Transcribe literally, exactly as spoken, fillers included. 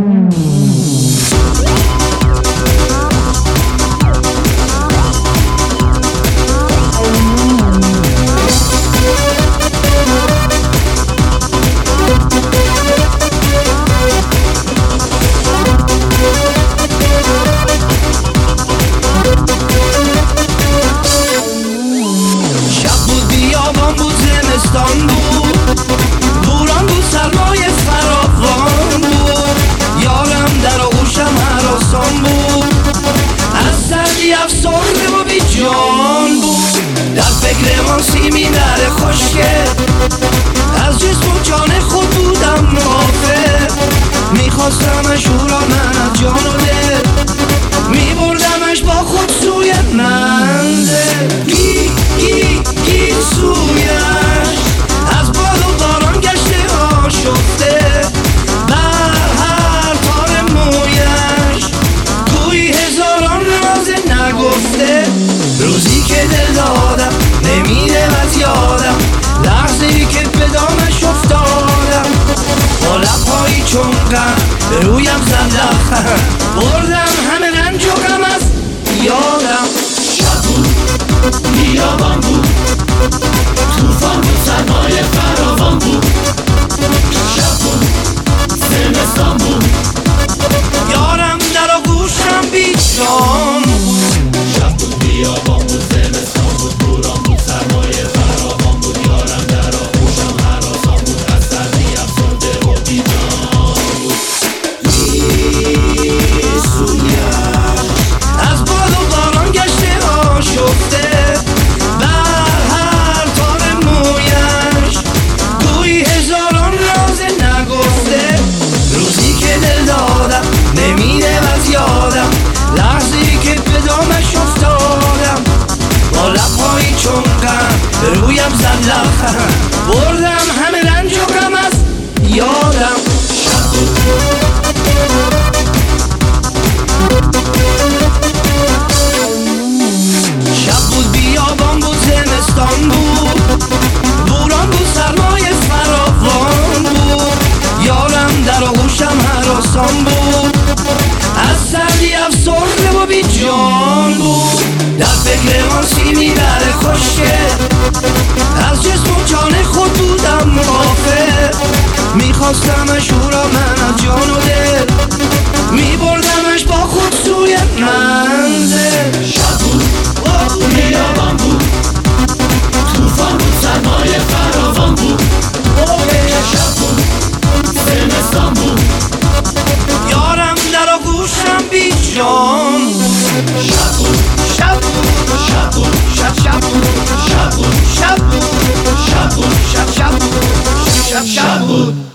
زمستان بود، بوران بود، سرمای فراوان بود، یارم در آغوشم هراسان بود، از سردی افسرده و بی جان بود، در فکر مانسی نره خشکه، از جسم و جان خود بودم غافل، میخواستمش او را من از جان و دل، میبردمش با خود سوی منزل، گی گی گی سویش از باد و باران گشته آشفته، بر هر تار مویش گویی هزاران راز نگفته، روزی که دل دادم نمیره از یادم، لحظه‌ای که به دامش افتادم، با لب‌هایی چون غم به رویم زد لبخند، بردم همه رنج و غم از یادم. شب بود، بیابان بود، توفان بود، سرمایه فراوان بود، شب بود، زمستان بود، یارم در آغوشم بی جان بود. شب بود، بیابان بود، زمستان بود، بوران بود، سرمایه فراوان بود، یارم در آغوشم هراسان بود، از سردی افسرده و بی جان بود. از باد و باران گشته آشفته، بر هر تار مویش گویی هزاران راز نگفته، روزی که دل دادم نمیره از یادم، لحظه‌ای که به دامش افتادم، با لب‌هایی چون غم به رویم زد لبخند، بردم همه رنج و غم از یادم. شب بود، شب بود، بیابان بود، زمستان بود، بوران بود، سرمای فراوان بود، یارم در آغوشم هراسان بود، از سردی افسرده و بی جان بود، در فکر مانسی نره خشکه، از جسم و جان خود بودم غافل، میخواستمش او را من از جان و دل، میبردمش با خود سوی منزل. شب بود، بیابان بود، توفان بود، سرمایه فراوان بود، شب بود، زمستان بود، یارم در آغوشم بی جان. شب بود، شب بود، شب بود، شب شب بود، شب بود، شب بود، شب بود، شب شب بود، شب شب بود.